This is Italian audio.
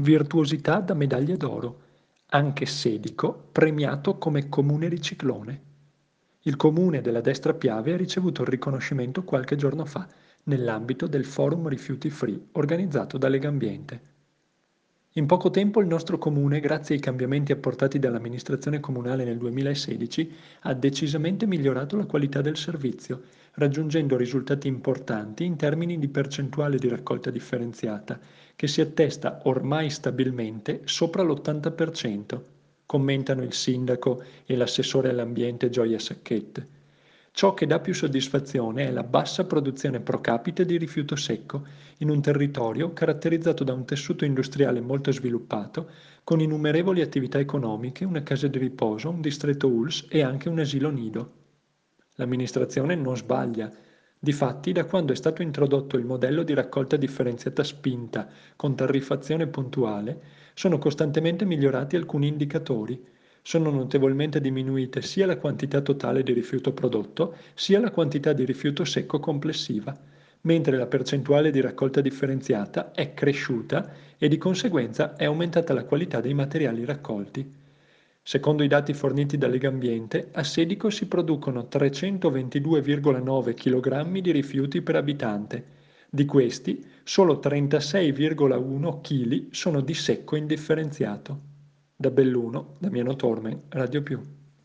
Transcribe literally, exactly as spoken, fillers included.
virtuosità da medaglia d'oro, anche Sedico premiato come comune riciclone. Il comune della Destra Piave ha ricevuto il riconoscimento qualche giorno fa nell'ambito del Forum Rifiuti Free organizzato da Legambiente. In poco tempo il nostro comune, grazie ai cambiamenti apportati dall'amministrazione comunale nel duemilasedici, ha decisamente migliorato la qualità del servizio, raggiungendo risultati importanti in termini di percentuale di raccolta differenziata, che si attesta ormai stabilmente sopra l'ottanta per cento, commentano il sindaco e l'assessore all'ambiente Gioia Sacchette. Ciò che dà più soddisfazione è la bassa produzione pro capite di rifiuto secco, in un territorio caratterizzato da un tessuto industriale molto sviluppato, con innumerevoli attività economiche, una casa di riposo, un distretto U L S e anche un asilo nido. L'amministrazione non sbaglia. Difatti, da quando è stato introdotto il modello di raccolta differenziata spinta con tariffazione puntuale, sono costantemente migliorati alcuni indicatori. Sono notevolmente diminuite sia la quantità totale di rifiuto prodotto, sia la quantità di rifiuto secco complessiva, mentre la percentuale di raccolta differenziata è cresciuta e di conseguenza è aumentata la qualità dei materiali raccolti. Secondo i dati forniti da Legambiente, a Sedico si producono trecentoventidue virgola nove chilogrammi di rifiuti per abitante. Di questi, solo trentasei virgola uno chili sono di secco indifferenziato. Da Belluno, Damiano Torme, Radio Più.